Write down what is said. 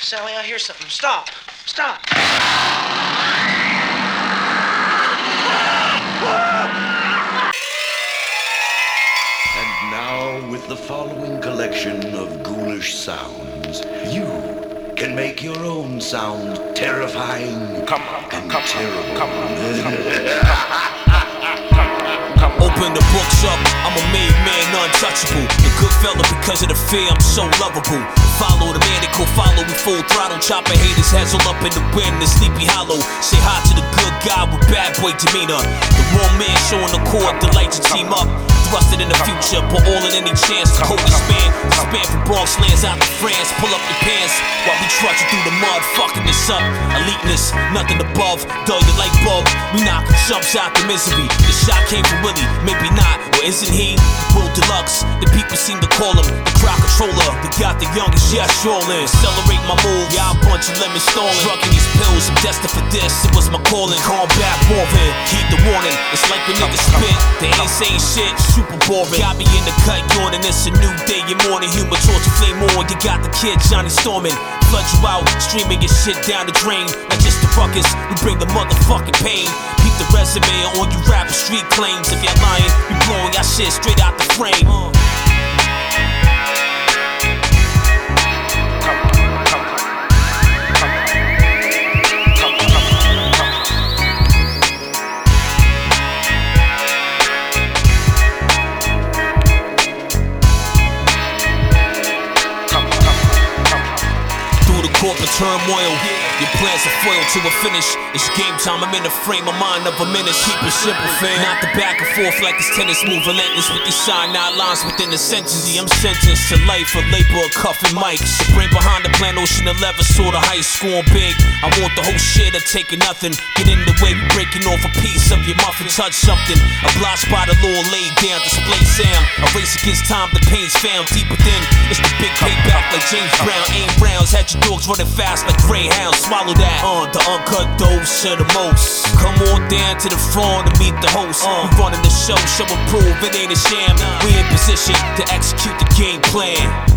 Sally, I hear something. Stop. Stop. And now, with the following collection of ghoulish sounds, you can make your own sound terrifying and terrible. Open the books up, I'm a made man, untouchable. The good fella because of the fear, I'm so lovable. Follow the man, they go follow me full throttle. Chopping haters, heads all up in the wind, the Sleepy Hollow. Say hi to the good guy with bad boy demeanor. The wrong man showing the cord, the lights to team up. Thrusted in the future, put all in any chance to hold this man. Span from Bronx lands out to France. Pull up your pants while we trudging through the mud, fucking this up. Eliteness, nothing above, dull your light bulb. We knocking jumps out the misery. The shot came from Willie, maybe not, or isn't he? World Deluxe, the people seem to call him the crowd controller. They got the youngest, yeah, strolling. Accelerate my moves, yeah, a bunch of lemon stalling. Drugging these pills, I'm destined for this, it was my calling. Combat warfare, heed the warning. It's like when niggas spit, they ain't saying shit. Super boring, got me in the cut yawning. It's a new day, your morning humor, torture flame on. You got the kid Johnny storming, flood you out, streaming your shit down the drain. Not just the ruckus, we bring the motherfucking pain. Keep the resume on you rap street claims. If you're lying, you blowing your shit straight out the frame. Corporate turmoil, your plans are foiled to a finish. It's game time, I'm in the frame of mind of a menace. Keep it simple, fam. Not the back and forth like this tennis move, relentless with these side lines within the sentence. I'm sentenced to life, a labor of cuffing mics. The brain behind the plan, Ocean 11, sort of high school big. I want the whole shit or taking nothing. Get in the way, breaking off a piece of your muffin, touch something. Obliged by the law, laid down, display Sam. A race against time, the pain's found deep within. It's the big payback like James Brown. Aim rounds, had your dogs running fast like greyhounds. Swallow that, the uncut dose of the most. Come on down to the front to meet the host. We running the show, show and prove it ain't a sham. We in position to execute the game plan.